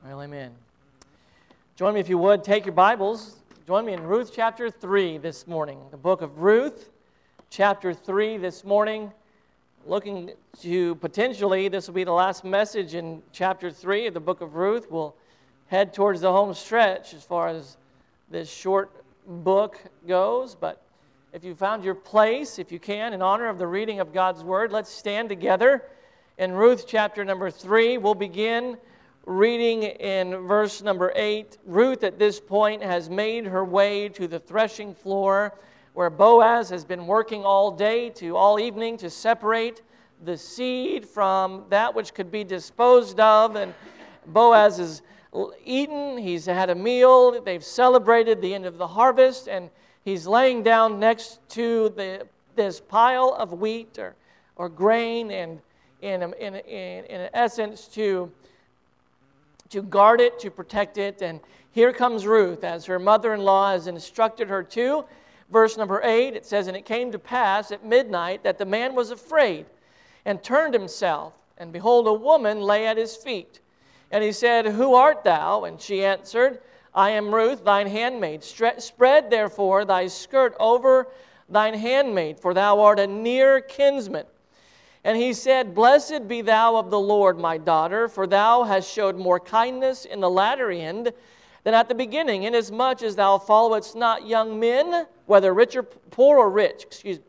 Well, amen. Join me if you would. Take your Bibles. Join me in Ruth chapter 3 this morning. The book of Ruth, chapter 3 this morning. Looking to potentially, this will be the last message in chapter 3 of the book of Ruth. We'll head towards the home stretch as far as this short book goes. But if you found your place, if you can, in honor of the reading of God's Word, let's stand together. In Ruth chapter number 3, we'll begin reading in verse number 8. Ruth at this point has made her way to the threshing floor where Boaz has been working all evening to separate the seed from that which could be disposed of. And Boaz has eaten, he's had a meal, they've celebrated the end of the harvest, and he's laying down next to this pile of wheat or grain, and in essence to guard it, to protect it. And here comes Ruth, as her mother-in-law has instructed her to. Verse number 8, it says, "And it came to pass at midnight that the man was afraid, and turned himself, and behold, a woman lay at his feet. And he said, Who art thou? And she answered, I am Ruth, thine handmaid. Spread therefore thy skirt over thine handmaid, for thou art a near kinsman. And he said, Blessed be thou of the Lord, my daughter, for thou hast showed more kindness in the latter end than at the beginning, inasmuch as thou followest not young men, whether rich or poor or rich.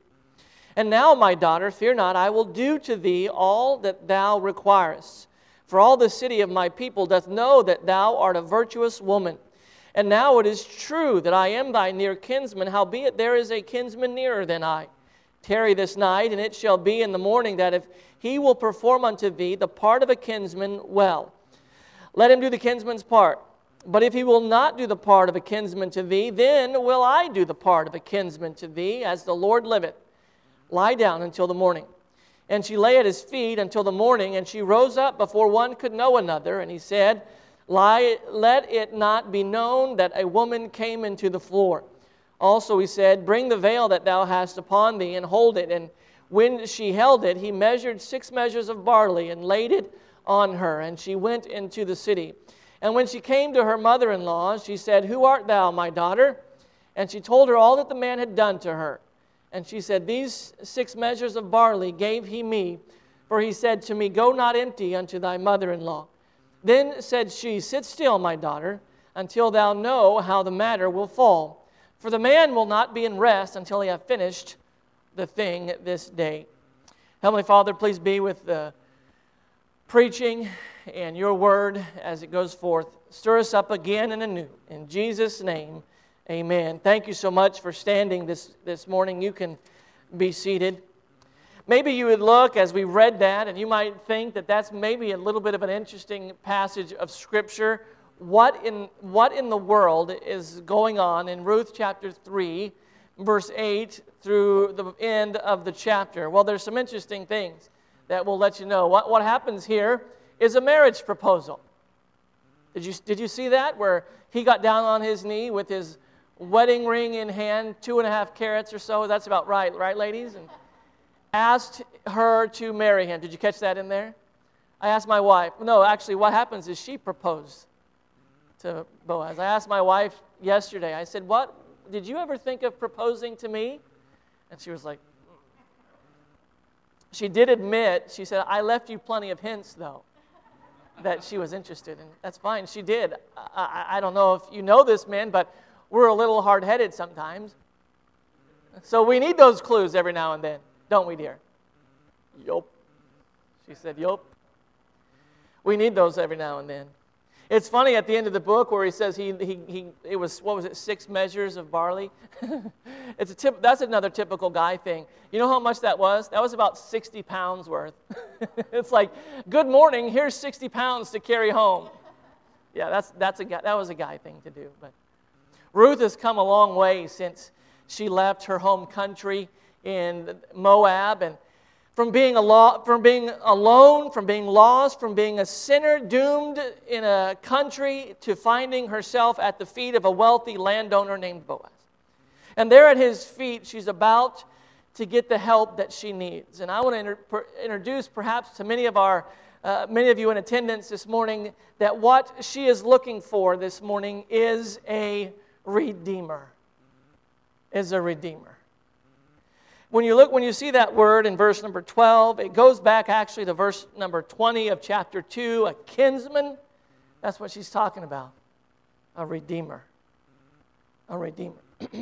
And now, my daughter, fear not, I will do to thee all that thou requirest. For all the city of my people doth know that thou art a virtuous woman. And now it is true that I am thy near kinsman, howbeit there is a kinsman nearer than I. Tarry this night, and it shall be in the morning that if he will perform unto thee the part of a kinsman well, let him do the kinsman's part. But if he will not do the part of a kinsman to thee, then will I do the part of a kinsman to thee, as the Lord liveth. Lie down until the morning. And she lay at his feet until the morning, and she rose up before one could know another. And he said, Let it not be known that a woman came into the floor. Also he said, Bring the veil that thou hast upon thee, and hold it. And when she held it, he measured 6 measures of barley, and laid it on her. And she went into the city. And when she came to her mother-in-law, she said, Who art thou, my daughter? And she told her all that the man had done to her. And she said, These 6 measures of barley gave he me, for he said to me, Go not empty unto thy mother-in-law. Then said she, Sit still, my daughter, until thou know how the matter will fall. For the man will not be in rest until he have finished the thing this day. Heavenly Father, please be with the preaching and your word as it goes forth. Stir us up again and anew. In Jesus' name, amen. Thank you so much for standing this morning. You can be seated. Maybe you would look as we read that, and you might think that that's maybe a little bit of an interesting passage of Scripture. What in the world is going on in Ruth chapter 3, verse 8 through the end of the chapter? Well, there's some interesting things that will let you know. What happens here is a marriage proposal. Did you see that? Where he got down on his knee with his wedding ring in hand, 2.5 carats or so. That's about right, ladies? And asked her to marry him. Did you catch that in there? I asked my wife. No, actually, what happens is she proposed to Boaz. I asked my wife yesterday. I said, "What did you ever think of proposing to me?" And she was like, She did admit, she said, "I left you plenty of hints, though, that she was interested." And that's fine, she did. I don't know if you know this, man, but we're a little hard-headed sometimes. So we need those clues every now and then, don't we, dear? Yup. She said, yup. We need those every now and then. It's funny at the end of the book where he says it was, 6 measures of barley? That's another typical guy thing. You know how much that was? That was about 60 pounds worth. It's like, good morning, here's 60 pounds to carry home. Yeah, that was a guy thing to do. But Ruth has come a long way since she left her home country in Moab, and from being alone, from being lost, from being a sinner doomed in a country to finding herself at the feet of a wealthy landowner named Boaz. And there at his feet, she's about to get the help that she needs. And I want to introduce perhaps to many of our many of you in attendance this morning, that what she is looking for this morning is a redeemer. Is a redeemer. When you see that word in verse number 12, it goes back actually to verse number 20 of chapter 2, a kinsman. That's what she's talking about. A redeemer. A redeemer.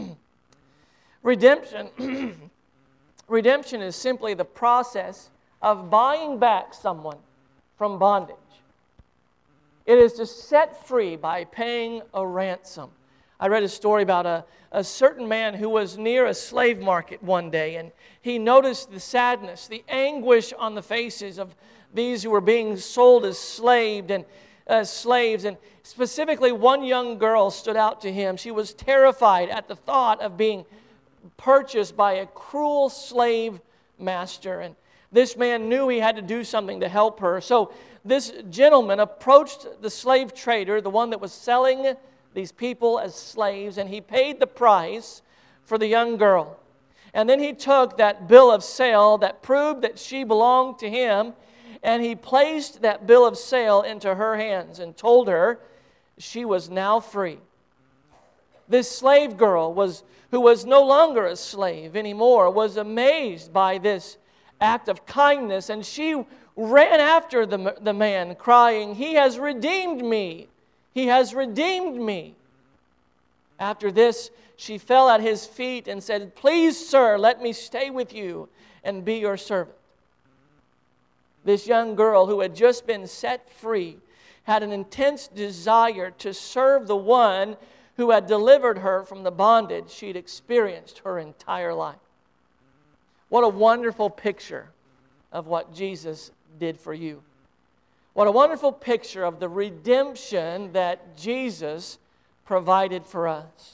Redemption. Redemption is simply the process of buying back someone from bondage. It is to set free by paying a ransom. I read a story about a certain man who was near a slave market one day, and he noticed the sadness, the anguish on the faces of these who were being sold as slaves, and specifically one young girl stood out to him. She was terrified at the thought of being purchased by a cruel slave master, and this man knew he had to do something to help her. So this gentleman approached the slave trader, the one that was selling these people as slaves, and he paid the price for the young girl. And then he took that bill of sale that proved that she belonged to him, and he placed that bill of sale into her hands and told her she was now free. This slave girl, who was no longer a slave anymore, was amazed by this act of kindness, and she ran after the man, crying, "He has redeemed me! He has redeemed me!" After this, she fell at his feet and said, "Please, sir, let me stay with you and be your servant." This young girl who had just been set free had an intense desire to serve the one who had delivered her from the bondage she'd experienced her entire life. What a wonderful picture of what Jesus did for you. What a wonderful picture of the redemption that Jesus provided for us.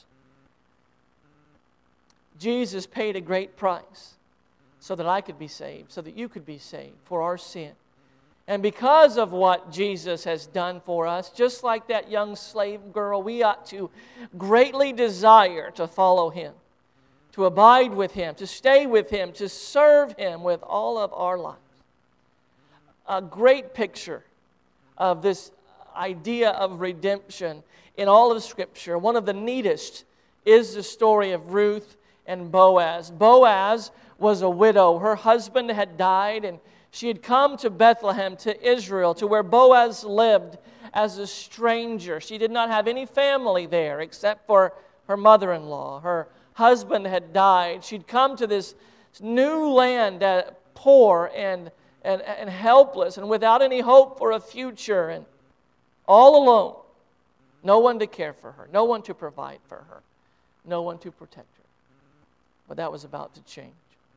Jesus paid a great price so that I could be saved, so that you could be saved for our sin. And because of what Jesus has done for us, just like that young slave girl, we ought to greatly desire to follow Him, to abide with Him, to stay with Him, to serve Him with all of our lives. A great picture of this idea of redemption in all of Scripture. One of the neatest is the story of Ruth and Boaz. Boaz was a widow. Her husband had died, and she had come to Bethlehem, to Israel, to where Boaz lived as a stranger. She did not have any family there except for her mother-in-law. Her husband had died. She'd come to this new land, poor and helpless and without any hope for a future, and all alone. No one to care for her, no one to provide for her, no one to protect her. But that was about to change.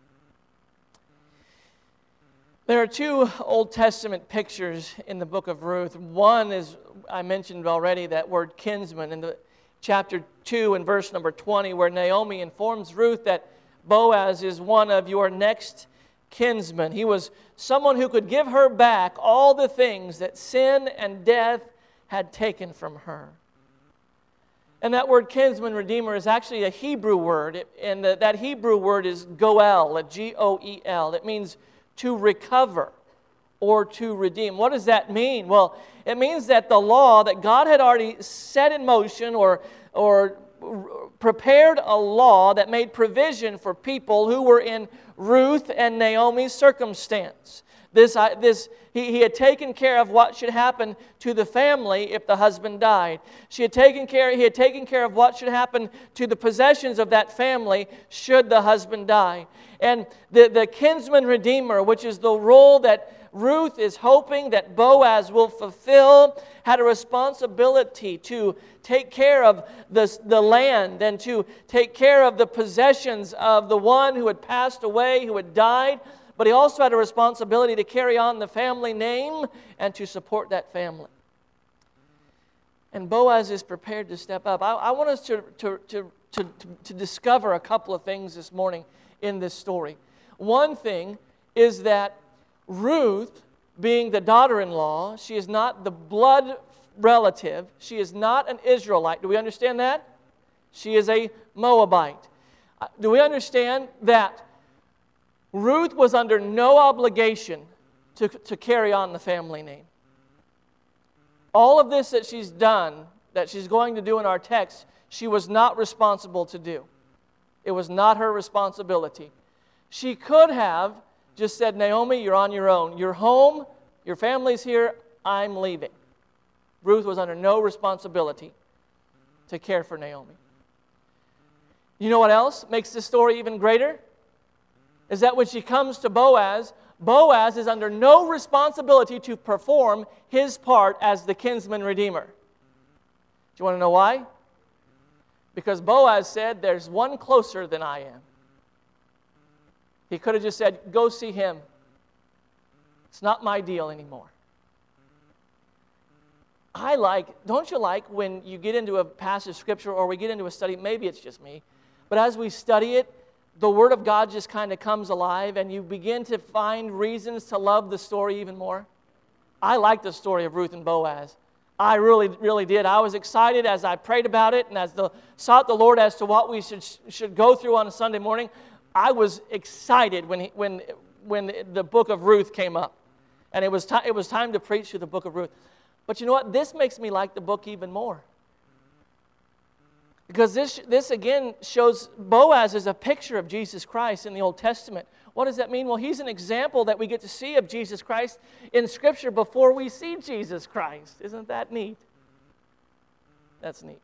There are two Old Testament pictures in the book of Ruth. One is, I mentioned already, that word kinsman in the chapter 2 and verse number 20, where Naomi informs Ruth that Boaz is one of your next kinsmen. He was someone who could give her back all the things that sin and death had taken from her. And that word kinsman, redeemer, is actually a Hebrew word, and that Hebrew word is goel, G-O-E-L. It means to recover or to redeem. What does that mean? Well, it means that the law that God had already set in motion or prepared a law that made provision for people who were in Ruth and Naomi's circumstance. He had taken care of what should happen to the family if the husband died. He had taken care of what should happen to the possessions of that family should the husband die. And the kinsman redeemer, which is the role that Ruth is hoping that Boaz will fulfill, had a responsibility to take care of the land and to take care of the possessions of the one who had passed away, who had died. But he also had a responsibility to carry on the family name and to support that family. And Boaz is prepared to step up. I want us to discover a couple of things this morning in this story. One thing is that Ruth, being the daughter-in-law, she is not the blood relative. She is not an Israelite. Do we understand that? She is a Moabite. Do we understand that Ruth was under no obligation to carry on the family name. All of this that she's done, that she's going to do in our text, she was not responsible to do. It was not her responsibility. She could have just said, Naomi, you're on your own. You're home, your family's here, I'm leaving. Ruth was under no responsibility to care for Naomi. You know what else makes this story even greater? Is that when she comes to Boaz, Boaz is under no responsibility to perform his part as the kinsman redeemer. Do you want to know why? Because Boaz said, there's one closer than I am. He could have just said, go see him. It's not my deal anymore. Don't you like when you get into a passage of Scripture or we get into a study, maybe it's just me, but as we study it, the Word of God just kind of comes alive and you begin to find reasons to love the story even more. I like the story of Ruth and Boaz. I really, really did. I was excited as I prayed about it and as sought the Lord as to what we should go through on a Sunday morning. I was excited when the book of Ruth came up. And it was time to preach through the book of Ruth. But you know what? This makes me like the book even more. Because this again shows Boaz as a picture of Jesus Christ in the Old Testament. What does that mean? Well, he's an example that we get to see of Jesus Christ in Scripture before we see Jesus Christ. Isn't that neat? That's neat.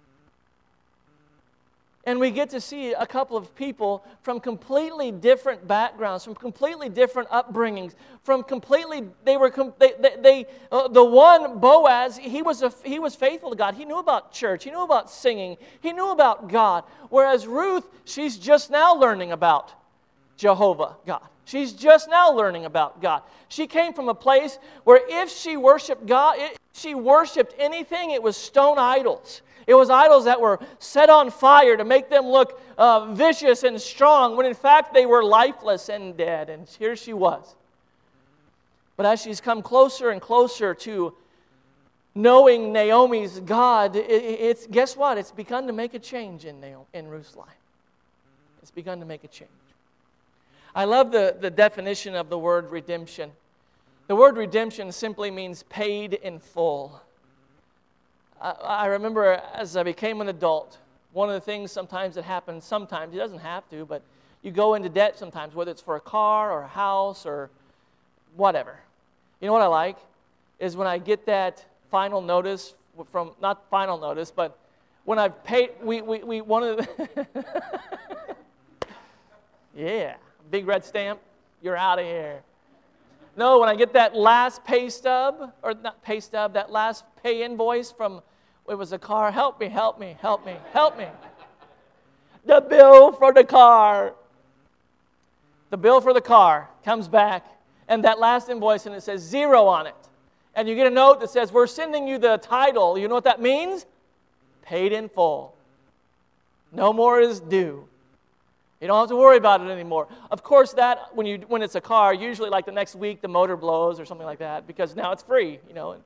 And we get to see a couple of people from completely different backgrounds, from completely different upbringings, from completely, the one, Boaz, he was faithful to God. He knew about church. He knew about singing. He knew about God. Whereas Ruth, she's just now learning about Jehovah God. She's just now learning about God. She came from a place where if she worshiped God, if she worshiped anything, it was stone idols. It was idols that were set on fire to make them look vicious and strong, when in fact they were lifeless and dead. And here she was. But as she's come closer and closer to knowing Naomi's God, guess what? It's begun to make a change in Ruth's life. It's begun to make a change. I love the definition of the word redemption. The word redemption simply means paid in full. I remember as I became an adult, one of the things sometimes that happens, sometimes, it doesn't have to, but you go into debt sometimes, whether it's for a car or a house or whatever. You know what I like? Is when I get that final notice from, not final notice, but when I've paid, we one of the, yeah, big red stamp, you're out of here. No, when I get that last pay stub, or not pay stub, that last pay invoice from, it was a car, help me. The bill for the car. The bill for the car comes back, and that last invoice, and it says 0 on it. And you get a note that says, we're sending you the title. You know what that means? Paid in full. No more is due. You don't have to worry about it anymore. Of course, that when it's a car, usually like the next week the motor blows or something like that, because now it's free, you know.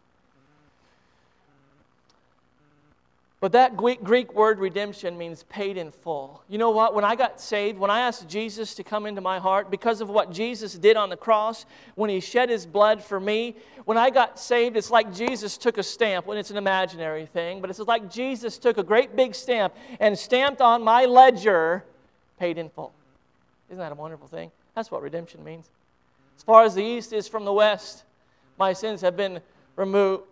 But that Greek word redemption means paid in full. You know what? When I got saved, when I asked Jesus to come into my heart, because of what Jesus did on the cross, when He shed His blood for me, when I got saved, it's like Jesus took a stamp, when it's an imaginary thing, but it's like Jesus took a great big stamp and stamped on my ledger, paid in full. Isn't that a wonderful thing? That's what redemption means. As far as the east is from the west, my sins have been removed.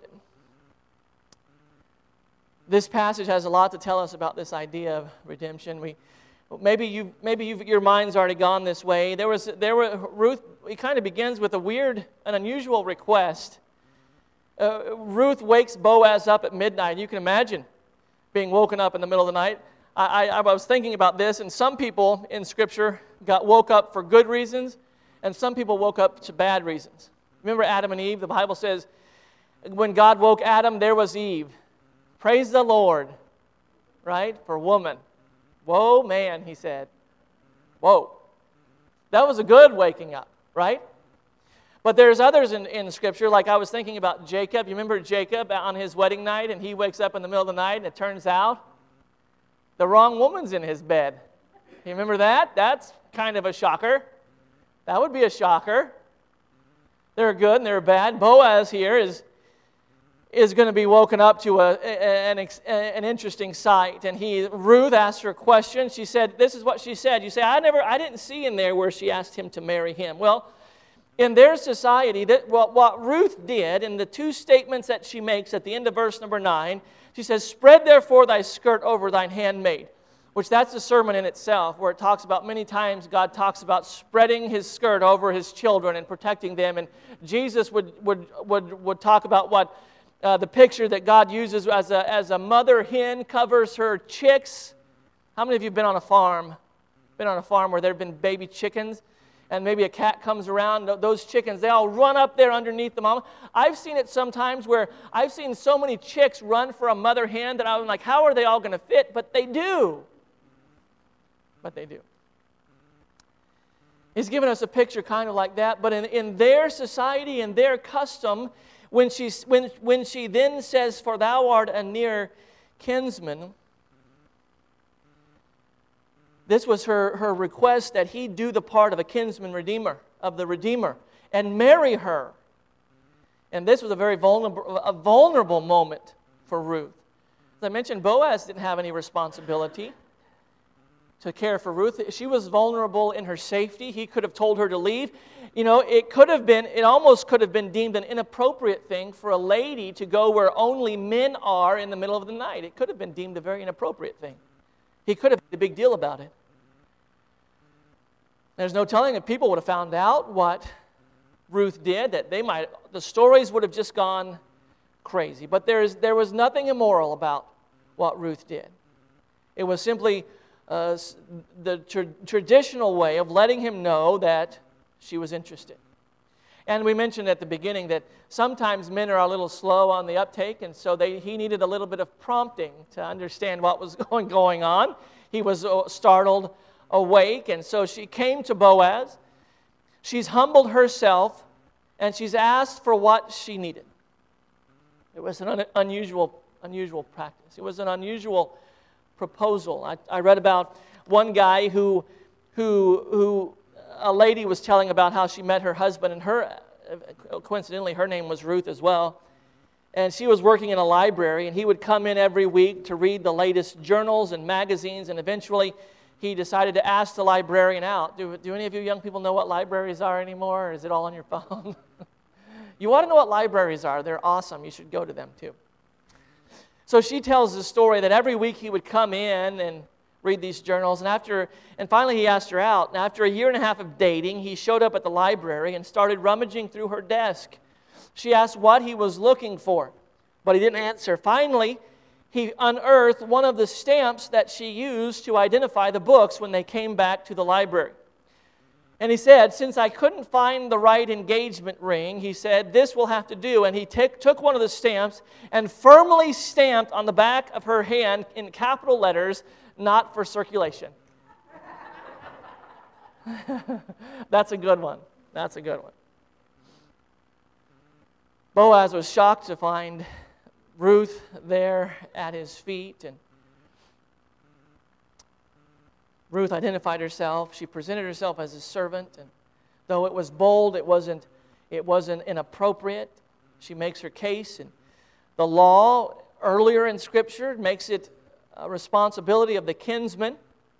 This passage has a lot to tell us about this idea of redemption. Maybe your mind's already gone this way. Ruth. It kind of begins with an unusual request. Ruth wakes Boaz up at midnight. You can imagine being woken up in the middle of the night. I was thinking about this, and some people in Scripture woke up for good reasons, and some people woke up to bad reasons. Remember Adam and Eve? The Bible says, when God woke Adam, there was Eve. Praise the Lord, right? For woman. Whoa, man, he said. Whoa. That was a good waking up, right? But there's others in Scripture, like I was thinking about Jacob. You remember Jacob on his wedding night, and he wakes up in the middle of the night, and it turns out the wrong woman's in his bed. You remember that? That's kind of a shocker. That would be a shocker. They're good and they're bad. Boaz here is going to be woken up to an interesting sight. And Ruth asked her a question. She said, this is what she said. You say, I didn't see in there where she asked him to marry him. Well, in their society, what Ruth did in the two statements that she makes at the end of verse number 9, she says, spread therefore thy skirt over thine handmaid, which that's a sermon in itself, where it talks about many times God talks about spreading his skirt over his children and protecting them. And Jesus would talk about what the picture that God uses as a mother hen covers her chicks. How many of you have been on a farm? Been on a farm where there have been baby chickens? And maybe a cat comes around, those chickens, they all run up there underneath the mama. I've seen it sometimes where I've seen so many chicks run for a mother hen that I'm like, how are they all going to fit? But they do. But they do. He's given us a picture kind of like that, but in their society, in their custom, when she then says, for thou art a near kinsman, this was her request that he do the part of a kinsman redeemer, of the Redeemer, and marry her. And this was a very vulnerable moment for Ruth. As I mentioned, Boaz didn't have any responsibility to care for Ruth. She was vulnerable in her safety. He could have told her to leave. You know, it almost could have been deemed an inappropriate thing for a lady to go where only men are in the middle of the night. It could have been deemed a very inappropriate thing. He could have made a big deal about it. There's no telling if people would have found out what Ruth did, that the stories would have just gone crazy. But there was nothing immoral about what Ruth did. It was simply the traditional way of letting him know that she was interested. And we mentioned at the beginning that sometimes men are a little slow on the uptake, and so he needed a little bit of prompting to understand what was going on. He was startled awake, and so she came to Boaz. She's humbled herself, and she's asked for what she needed. It was an unusual practice. It was an unusual proposal. I read about one guy who a lady was telling about how she met her husband, and coincidentally, her name was Ruth as well. And she was working in a library, and he would come in every week to read the latest journals and magazines, and eventually he decided to ask the librarian out. Do any of you young people know what libraries are anymore, or is it all on your phone? You want to know what libraries are? They're awesome. You should go to them too. So she tells the story that every week he would come in and read these journals, and finally he asked her out. And after a year and a half of dating, he showed up at the library and started rummaging through her desk. She asked what he was looking for, but he didn't answer. Finally, he unearthed one of the stamps that she used to identify the books when they came back to the library. And he said, since I couldn't find the right engagement ring, he said, this will have to do. And he took one of the stamps and firmly stamped on the back of her hand in capital letters, not for circulation. That's a good one. That's a good one. Boaz was shocked to find Ruth there at his feet, and Ruth identified herself. She presented herself as a servant, and though it was bold, it wasn't inappropriate. She makes her case, and the law earlier in Scripture makes it a responsibility of the kinsman,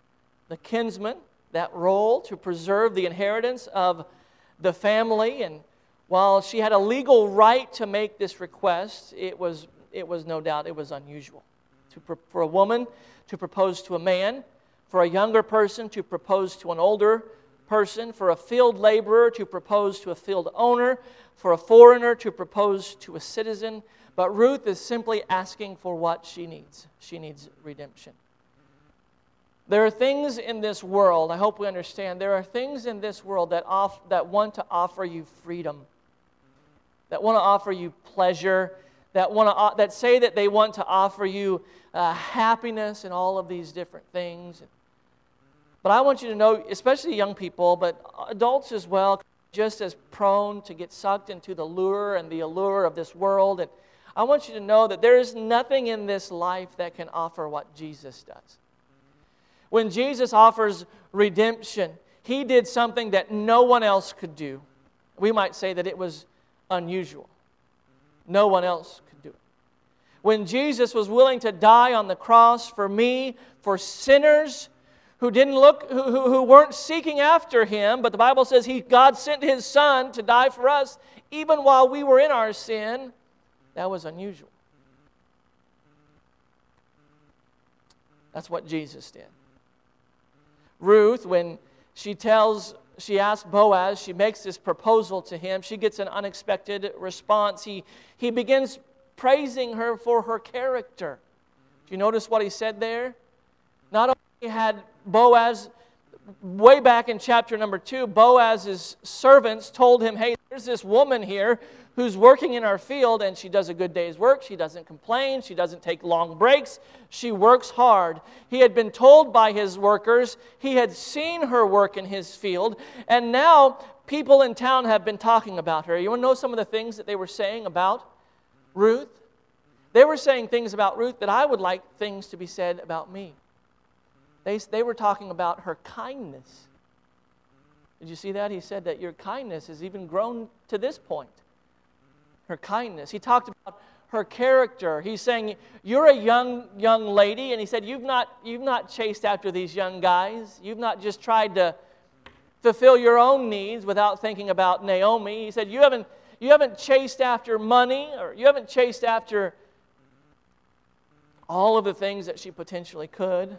that role to preserve the inheritance of the family. And while she had a legal right to make this request, it was no doubt, it was unusual. For a woman to propose to a man, for a younger person to propose to an older person, for a field laborer to propose to a field owner, for a foreigner to propose to a citizen. But Ruth is simply asking for what she needs. She needs redemption. There are things in this world, I hope we understand, there are things in this world that want to offer you freedom, that want to offer you pleasure, that say that they want to offer you happiness and all of these different things. But I want you to know, especially young people, but adults as well, just as prone to get sucked into the lure and the allure of this world. And I want you to know that there is nothing in this life that can offer what Jesus does. When Jesus offers redemption, He did something that no one else could do. We might say that it was unusual. No one else could do it. When Jesus was willing to die on the cross for me, for sinners who didn't look, who weren't seeking after Him, but the Bible says God sent His Son to die for us, even while we were in our sin, that was unusual. That's what Jesus did. Ruth, when she asks Boaz, she makes this proposal to him, she gets an unexpected response. He begins praising her for her character. Do you notice what he said there? Not only had Boaz, way back in chapter number 2, Boaz's servants told him, hey, there's this woman here who's working in our field, and she does a good day's work. She doesn't complain. She doesn't take long breaks. She works hard. He had been told by his workers. He had seen her work in his field, and now people in town have been talking about her. You want to know some of the things that they were saying about Ruth? They were saying things about Ruth that I would like things to be said about me. They were talking about her kindness. Did you see that? He said that your kindness has even grown to this point. Her kindness. He talked about her character. He's saying, you're a young lady, and he said, you've not chased after these young guys. You've not just tried to fulfill your own needs without thinking about Naomi. He said, you haven't chased after money, or you haven't chased after all of the things that she potentially could.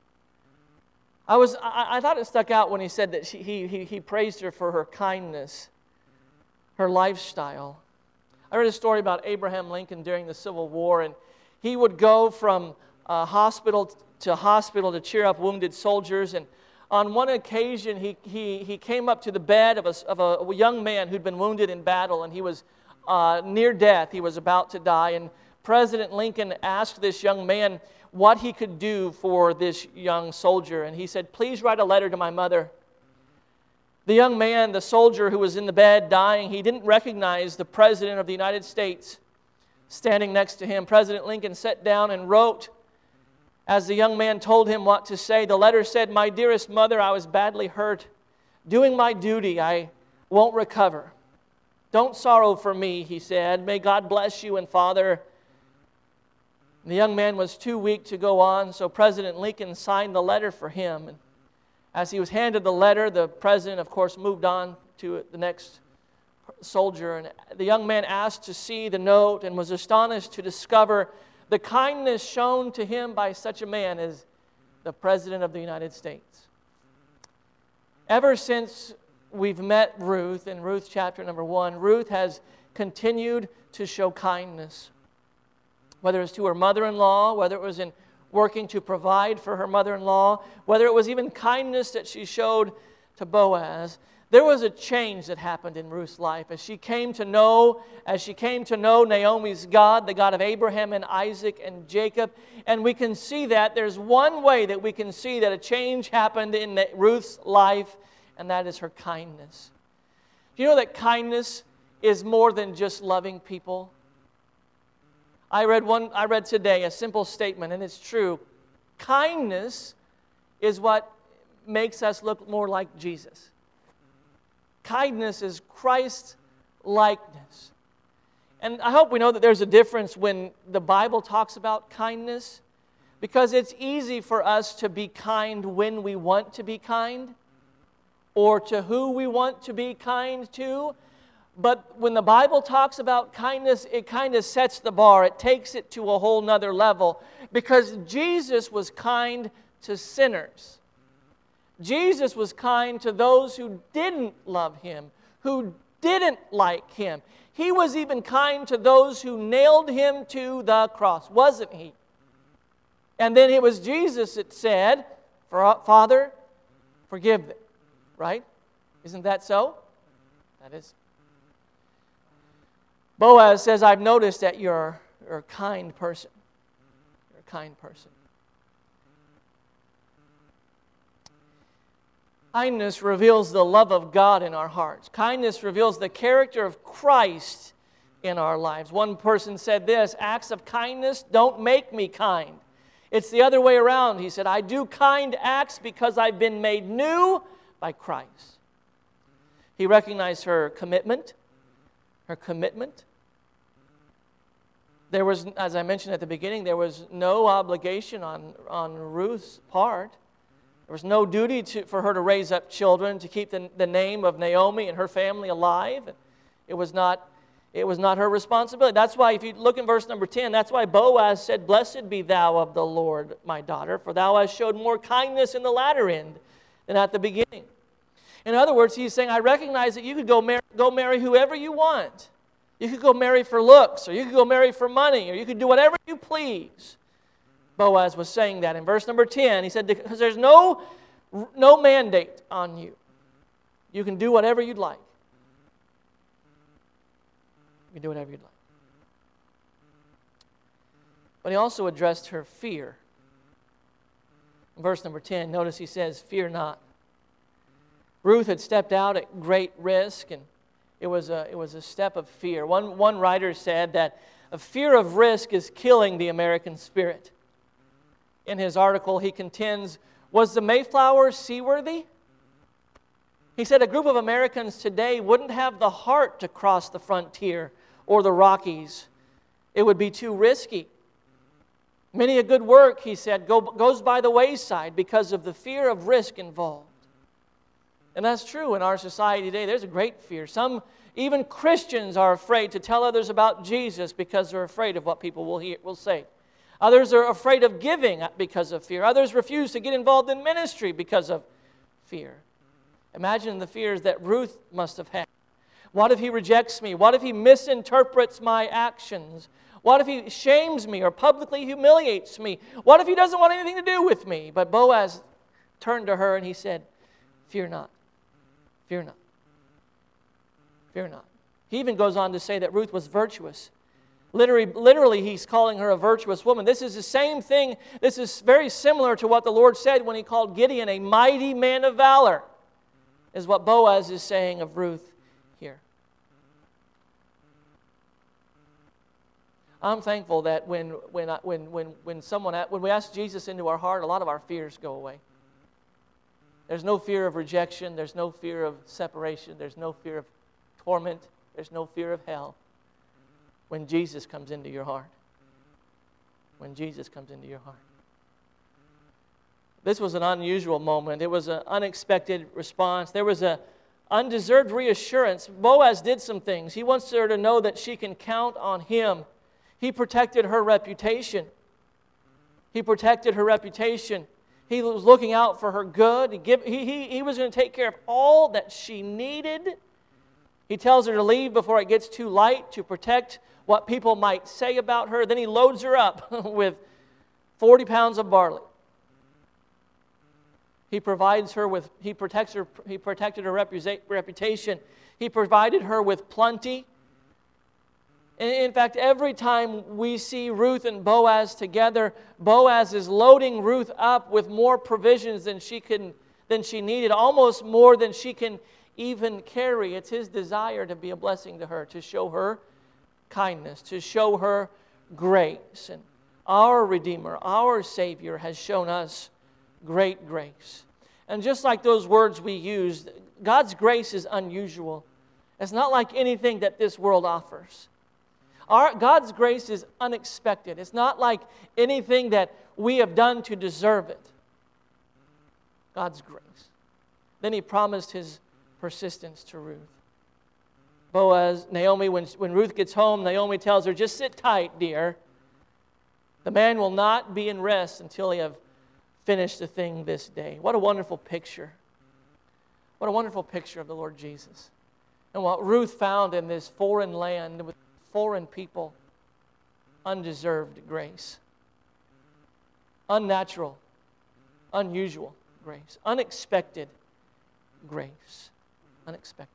I thought it stuck out when he said that he praised her for her kindness, her lifestyle. I read a story about Abraham Lincoln during the Civil War, and he would go from hospital to cheer up wounded soldiers. And on one occasion, he came up to the bed of a young man who'd been wounded in battle, and he was near death. He was about to die, and President Lincoln asked this young man what he could do for this young soldier. And he said, please write a letter to my mother. The young man, the soldier who was in the bed dying, he didn't recognize the President of the United States standing next to him. President Lincoln sat down and wrote, as the young man told him what to say. The letter said, my dearest mother, I was badly hurt. Doing my duty, I won't recover. Don't sorrow for me, he said. May God bless you and Father. The young man was too weak to go on, so President Lincoln signed the letter for him. And as he was handed the letter, the president, of course, moved on to the next soldier. And the young man asked to see the note and was astonished to discover the kindness shown to him by such a man as the President of the United States. Ever since we've met Ruth in Ruth chapter number 1, Ruth has continued to show kindness. Whether it was to her mother-in-law, whether it was in working to provide for her mother-in-law, whether it was even kindness that she showed to Boaz, there was a change that happened in Ruth's life as she came to know Naomi's God, the God of Abraham and Isaac and Jacob. And we can see that there's one way that we can see that a change happened in Ruth's life, and that is her kindness. Do you know that kindness is more than just loving people? I read today a simple statement, and it's true. Kindness is what makes us look more like Jesus. Kindness is Christ's likeness. And I hope we know that there's a difference when the Bible talks about kindness, because it's easy for us to be kind when we want to be kind, or to who we want to be kind to. But when the Bible talks about kindness, it kind of sets the bar. It takes it to a whole nother level, because Jesus was kind to sinners. Jesus was kind to those who didn't love Him, who didn't like Him. He was even kind to those who nailed Him to the cross, wasn't He? And then it was Jesus that said, Father, forgive them, right? Isn't that so? That is. Boaz says, I've noticed that you're a kind person. You're a kind person. Kindness reveals the love of God in our hearts. Kindness reveals the character of Christ in our lives. One person said this, acts of kindness don't make me kind. It's the other way around. He said, I do kind acts because I've been made new by Christ. He recognized her commitment, her commitment. There was, as I mentioned at the beginning, there was no obligation on Ruth's part. There was no duty for her to raise up children, to keep the name of Naomi and her family alive. It was not her responsibility. That's why, if you look in verse number 10, that's why Boaz said, "Blessed be thou of the Lord, my daughter, for thou hast showed more kindness in the latter end than at the beginning." In other words, he's saying, I recognize that you could go marry whoever you want. You could go marry for looks, or you could go marry for money, or you could do whatever you please. Boaz was saying that in verse number 10. He said, because there's no mandate on you. You can do whatever you'd like. You can do whatever you'd like. But he also addressed her fear. In verse number 10, notice he says, "Fear not." Ruth had stepped out at great risk, and it was a step of fear. One writer said that a fear of risk is killing the American spirit. In his article, he contends, was the Mayflower seaworthy? He said a group of Americans today wouldn't have the heart to cross the frontier or the Rockies. It would be too risky. Many a good work, he said, goes by the wayside because of the fear of risk involved. And that's true in our society today. There's a great fear. Some, even Christians, are afraid to tell others about Jesus because they're afraid of what people will say. Others are afraid of giving because of fear. Others refuse to get involved in ministry because of fear. Imagine the fears that Ruth must have had. What if he rejects me? What if he misinterprets my actions? What if he shames me or publicly humiliates me? What if he doesn't want anything to do with me? But Boaz turned to her and he said, "Fear not. Fear not. Fear not." He even goes on to say that Ruth was virtuous. Literally, he's calling her a virtuous woman. This is the same thing. This is very similar to what the Lord said when he called Gideon a mighty man of valor, is what Boaz is saying of Ruth here. I'm thankful that when we ask Jesus into our heart, a lot of our fears go away. There's no fear of rejection. There's no fear of separation. There's no fear of torment. There's no fear of hell. When Jesus comes into your heart. When Jesus comes into your heart. This was an unusual moment. It was an unexpected response. There was an undeserved reassurance. Boaz did some things. He wants her to know that she can count on him. He protected her reputation. He protected her reputation. He was looking out for her good. He was going to take care of all that she needed. He tells her to leave before it gets too light to protect what people might say about her. Then he loads her up with 40 pounds of barley. He protected her reputation. He provided her with plenty. And in fact, every time we see Ruth and Boaz together, Boaz is loading Ruth up with more provisions than she needed, almost more than she can even carry. It's his desire to be a blessing to her, to show her kindness, to show her grace. And our Redeemer, our Savior, has shown us great grace. And just like those words we used, God's grace is unusual. It's not like anything that this world offers. God's grace is unexpected. It's not like anything that we have done to deserve it. God's grace. Then he promised his persistence to Ruth. Naomi, when Ruth gets home, Naomi tells her, "Just sit tight, dear. The man will not be in rest until he have finished the thing this day." What a wonderful picture. What a wonderful picture of the Lord Jesus. And what Ruth found in this foreign land with foreign people, undeserved grace. Unnatural, unusual grace. Unexpected grace. Unexpected.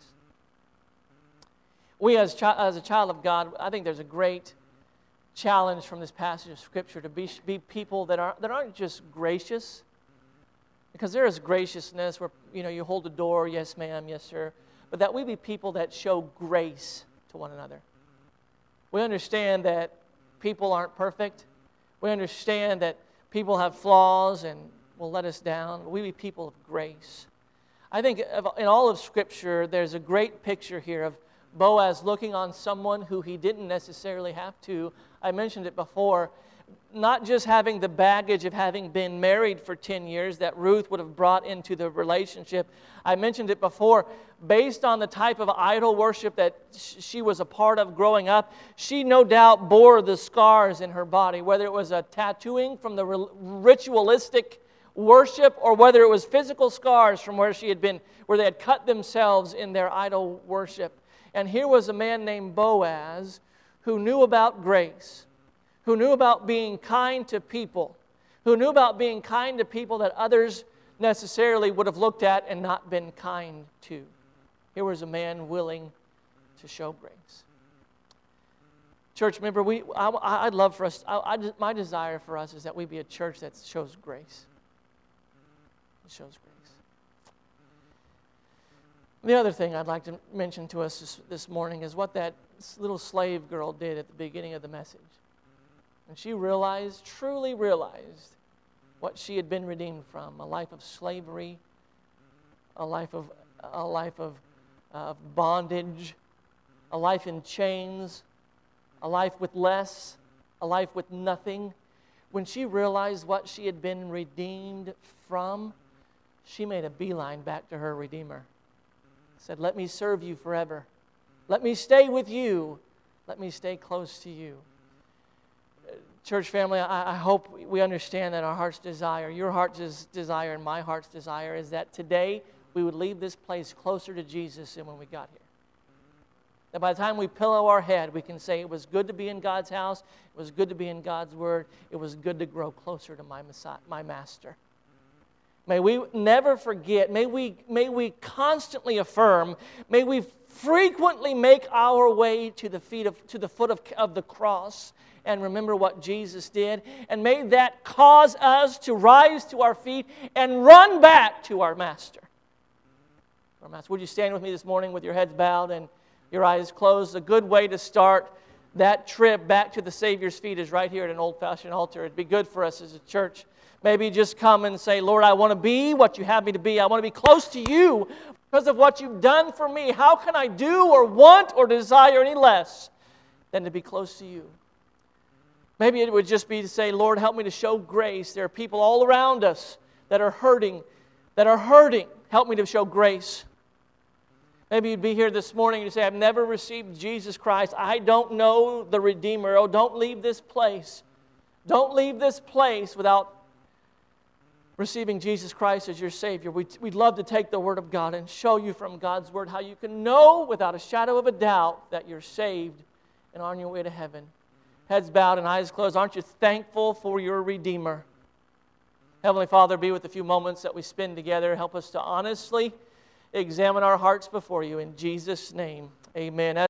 We as a child of God, I think there's a great challenge from this passage of Scripture to be people that aren't just gracious, because there is graciousness where you hold the door, yes ma'am, yes sir, but that we be people that show grace to one another. We understand that people aren't perfect. We understand that people have flaws and will let us down. But we be people of grace. I think in all of Scripture, there's a great picture here of Boaz looking on someone who he didn't necessarily have to. I mentioned it before. Not just having the baggage of having been married for 10 years that Ruth would have brought into the relationship. I mentioned it before. Based on the type of idol worship that she was a part of growing up, she no doubt bore the scars in her body, whether it was a tattooing from the ritualistic worship or whether it was physical scars from where they had cut themselves in their idol worship. And here was a man named Boaz who knew about grace, who knew about being kind to people, who knew about being kind to people that others necessarily would have looked at and not been kind to. Here was a man willing to show grace. Church, remember, I'd love for us, my desire for us is that we be a church that shows grace. It shows grace. The other thing I'd like to mention to us this morning is what that little slave girl did at the beginning of the message. And she truly realized what she had been redeemed from, a life of slavery, a life of bondage, a life in chains, a life with less, a life with nothing. When she realized what she had been redeemed from, she made a beeline back to her Redeemer. Said, "Let me serve you forever. Let me stay with you. Let me stay close to you." Church family, I hope we understand that our heart's desire, your heart's desire and my heart's desire is that today we would leave this place closer to Jesus than when we got here. That by the time we pillow our head, we can say it was good to be in God's house, it was good to be in God's Word, it was good to grow closer to my Messiah, my Master. May we never forget, may we constantly affirm, may we frequently make our way to the foot of the cross and remember what Jesus did. And may that cause us to rise to our feet and run back to our Master. Our Master. Would you stand with me this morning with your heads bowed and your eyes closed? A good way to start that trip back to the Savior's feet is right here at an old-fashioned altar. It'd be good for us as a church. Maybe just come and say, "Lord, I want to be what you have me to be. I want to be close to you because of what you've done for me. How can I do or want or desire any less than to be close to you?" Maybe it would just be to say, "Lord, help me to show grace. There are people all around us that are hurting. Help me to show grace." Maybe you'd be here this morning and you say, "I've never received Jesus Christ. I don't know the Redeemer." Oh, don't leave this place. Don't leave this place without receiving Jesus Christ as your Savior. We'd love to take the Word of God and show you from God's Word how you can know without a shadow of a doubt that you're saved and on your way to heaven. Heads bowed and eyes closed. Aren't you thankful for your Redeemer? Heavenly Father, be with the few moments that we spend together. Help us to honestly examine our hearts before you. In Jesus' name, amen.